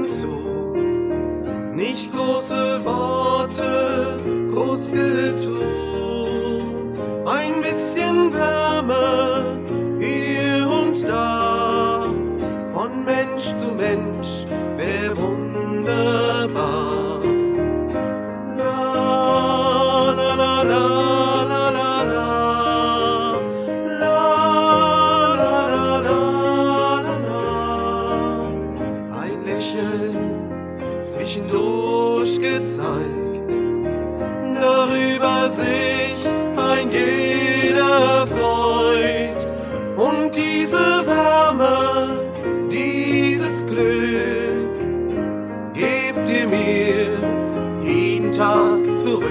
und zu. Nicht große Worte, groß getun. Ein bisschen Wärme hier und da. Von Mensch zu Mensch, wär wunderbar. La, la, la, la, la, la, la. La, la, la, la, la, la. Ein Lächeln zwischendurch gezeigt, darüber sich ein jeder freut. Und diese Wärme, dieses Glück, gebt ihr mir jeden Tag zurück.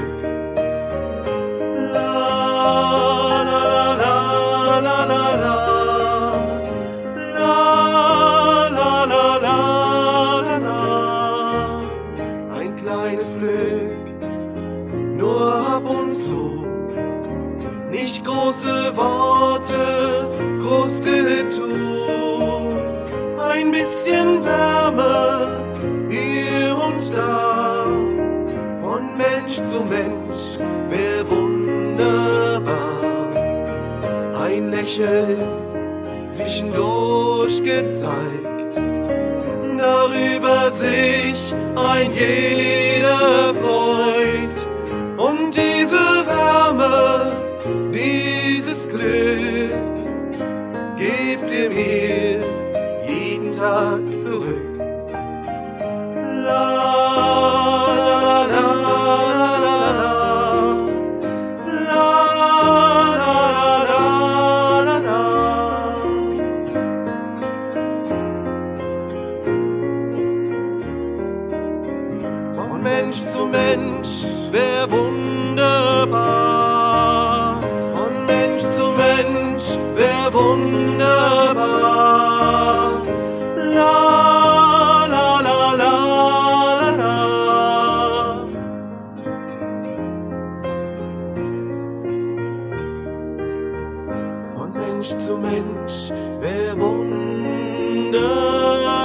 La, la, la, la, la, la. La, la, la, la, la, la. Ein kleines Glück, nur ab und zu. Nicht große Worte, groß getun. Ein bisschen Wärme hier und da. Von Mensch zu Mensch, wär wunderbar. Ein Lächeln zwischendurch gezeigt, darüber sich ein jeder freut. Und diese Wärme, dieses Glück, gebt ihr mir jeden Tag zurück. La, la, la, la, la, la. La, la, la, la, la, la. Von Mensch zu Mensch, wär wunderbar. Von Mensch zu Mensch, wär wunderbar. La, la, la, la, la, la. Von Mensch zu Mensch, wär wunderbar.